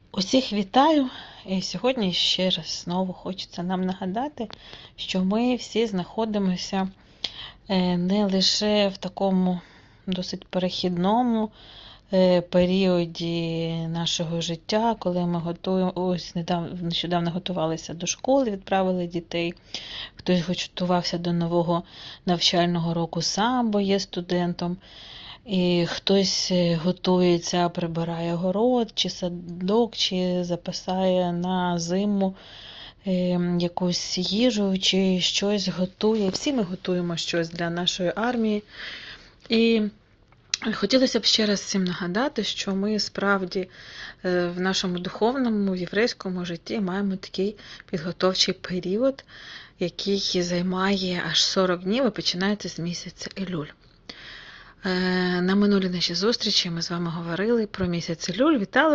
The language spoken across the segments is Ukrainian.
Усіх вітаю! І сьогодні ще раз знову хочеться нам нагадати, що ми всі знаходимося не лише в такому досить перехідному періоді нашого життя, коли ми нещодавно готувалися до школи, відправили дітей, хтось готувався до нового навчального року сам, бо є студентом. І хтось готується, прибирає город, чи садок, чи запасає на зиму якусь їжу, чи щось готує. Всі ми готуємо щось для нашої армії. І хотілося б ще раз всім нагадати, що ми справді в нашому духовному, єврейському житті маємо такий підготовчий період, який займає аж 40 днів і починається з місяця Елюль. На минулій нашій зустрічі ми з вами говорили про місяць Елюль, вітали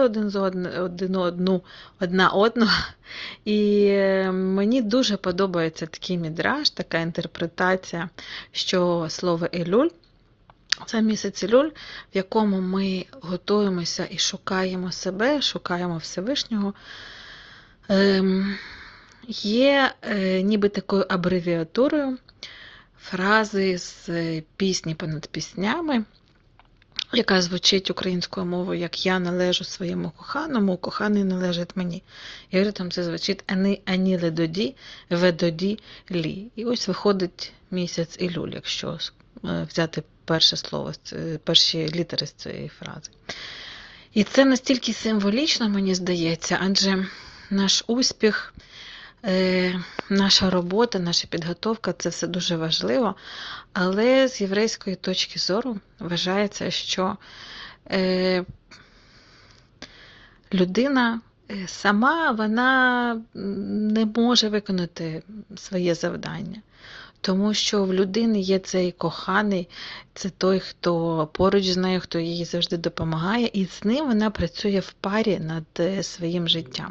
одна одну. І мені дуже подобається такий мідраш, така інтерпретація, що слово Елюль – це місяць Елюль, в якому ми готуємося і шукаємо себе, шукаємо Всевишнього. Є ніби такою абревіатурою фрази з пісні понад піснями, яка звучить українською мовою, як «Я належу своєму коханому, коханий належить мені». І там це звучить «Ані ледоді, ведоді лі». І ось виходить місяць Елюль, якщо взяти перше слово, перші літери з цієї фрази. І це настільки символічно, мені здається, адже наш успіх, наша робота, наша підготовка – це все дуже важливо, але з єврейської точки зору вважається, що людина сама вона не може виконати своє завдання. Тому що в людини є цей коханий, це той, хто поруч з нею, хто їй завжди допомагає, і з ним вона працює в парі над своїм життям.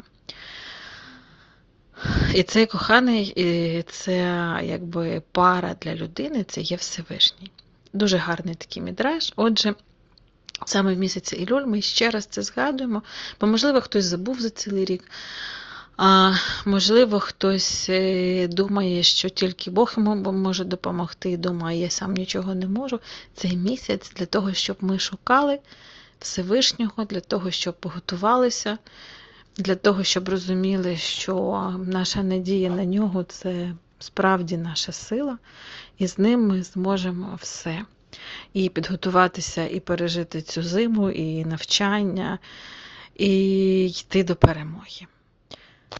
І цей коханий, це якби пара для людини, це є Всевишній. Дуже гарний такий мідраш. Отже, саме в місяці Елюль ми ще раз це згадуємо, бо, можливо, хтось забув за цілий рік, а можливо, хтось думає, що тільки Бог йому може допомогти, і думає, я сам нічого не можу. Цей місяць для того, щоб ми шукали Всевишнього, для того, щоб готувалися, для того, щоб розуміли, що наша надія на нього – це справді наша сила, і з ним ми зможемо все. І підготуватися, і пережити цю зиму, і навчання, і йти до перемоги.